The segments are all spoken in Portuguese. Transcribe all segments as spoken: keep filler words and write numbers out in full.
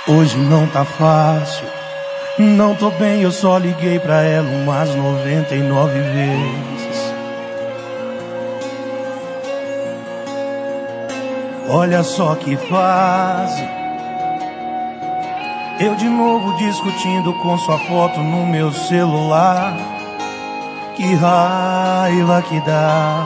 Hoje não tá fácil, não tô bem, eu só liguei pra ela umas noventa e nove vezes. Olha só que fase, eu de novo discutindo com sua foto no meu celular. Que raiva que dá.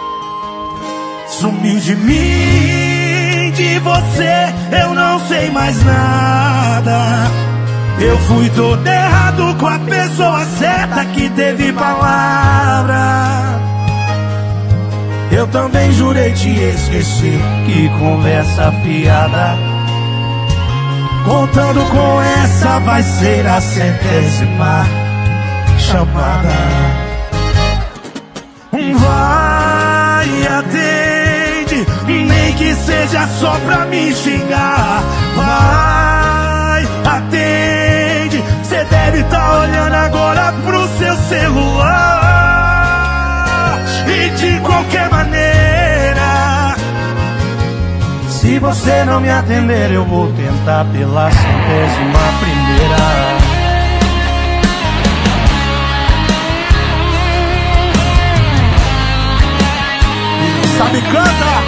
Sumiu de mim, de você eu não sei mais nada. Eu fui todo errado com a pessoa certa que teve palavra. Eu também jurei te esquecer, que conversa fiada. Contando com essa vai ser a centésima chamada. Vai, atende, nem que seja só pra me xingar. Vai, atende, cê deve tá olhando agora pro seu celular. E de qualquer maneira, se você não me atender, eu vou tentar pela centésima primeira. Sabe, canta!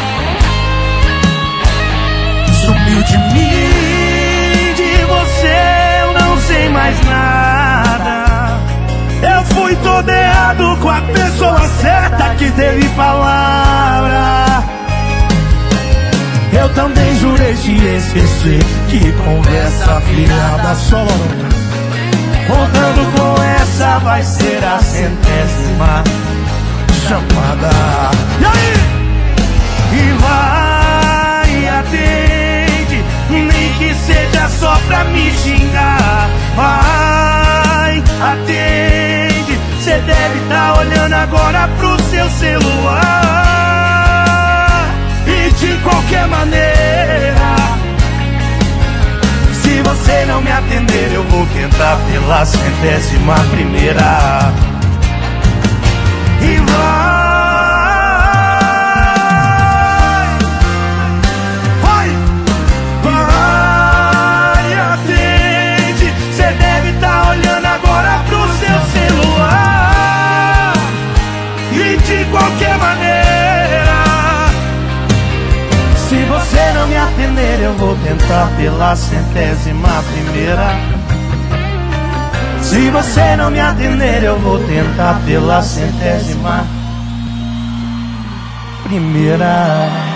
Sumiu de mim, de você eu não sei mais nada. Eu fui todo errado com a pessoa certa que teve palavra. Eu também jurei te esquecer, que conversa fiada só. Contando com essa vai ser a centésima chamada. E aí? E vai, atende, nem que seja só pra me xingar. Vai, atende, cê deve tá olhando agora pro seu celular. E de qualquer maneira, se você não me atender, eu vou tentar pela centésima primeira. E vai, de qualquer maneira, se você não me atender, eu vou tentar pela centésima primeira. Se você não me atender, eu vou tentar pela centésima primeira.